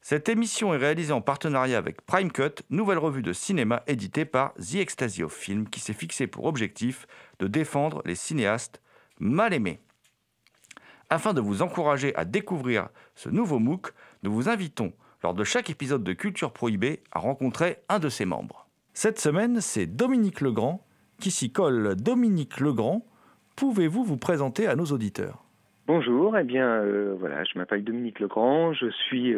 Cette émission est réalisée en partenariat avec Prime Cut, nouvelle revue de cinéma éditée par The Ecstasy of Film, qui s'est fixé pour objectif de défendre les cinéastes mal aimés. Afin de vous encourager à découvrir ce nouveau MOOC, nous vous invitons, lors de chaque épisode de Culture Prohibée, à rencontrer un de ses membres. Cette semaine, c'est Dominique Legrand qui s'y colle. Dominique Legrand, pouvez-vous vous présenter à nos auditeurs ? Bonjour, je m'appelle Dominique Legrand, je suis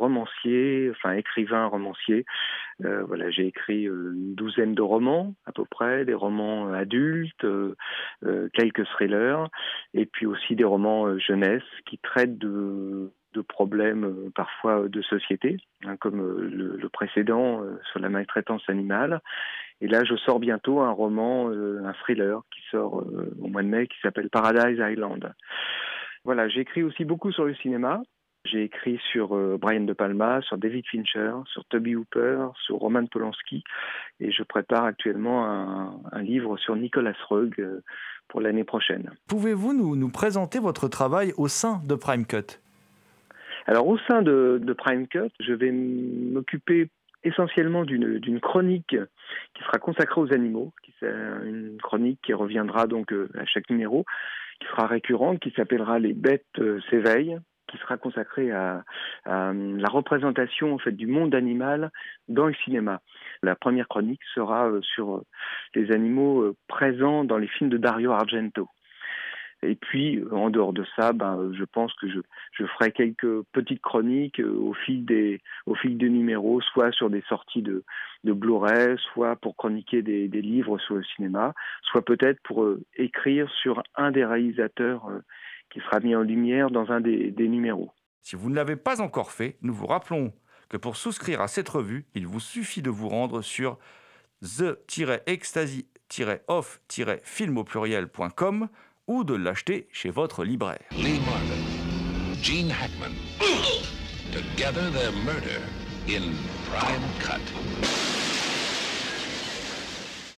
écrivain romancier. J'ai écrit une douzaine de romans à peu près, des romans adultes, quelques thrillers, et puis aussi des romans jeunesse qui traitent de problèmes parfois de société, comme le précédent sur la maltraitance animale. Et là, je sors bientôt un roman, un thriller qui sort au mois de mai, qui s'appelle Paradise Island. Voilà, j'ai écrit aussi beaucoup sur le cinéma. J'ai écrit sur Brian De Palma, sur David Fincher, sur Toby Hooper, sur Roman Polanski. Et je prépare actuellement un livre sur Nicolas Roeg pour l'année prochaine. Pouvez-vous nous présenter votre travail au sein de Prime Cut ? Alors, au sein de Prime Cut, je vais m'occuper essentiellement d'une chronique qui sera consacrée aux animaux. C'est une chronique qui reviendra donc à chaque numéro, qui sera récurrente, qui s'appellera Les bêtes s'éveillent, qui sera consacrée à la représentation en fait du monde animal dans le cinéma. La première chronique sera sur les animaux présents dans les films de Dario Argento. Et puis, en dehors de ça, je pense que je ferai quelques petites chroniques au fil des numéros, soit sur des sorties de Blu-ray, soit pour chroniquer des livres sur le cinéma, soit peut-être pour écrire sur un des réalisateurs qui sera mis en lumière dans un des numéros. Si vous ne l'avez pas encore fait, nous vous rappelons que pour souscrire à cette revue, il vous suffit de vous rendre sur the-ecstasy-of-film.com ou de l'acheter chez votre libraire. Lee Marvin, Gene Hackman. Together their murder in Prime Cut.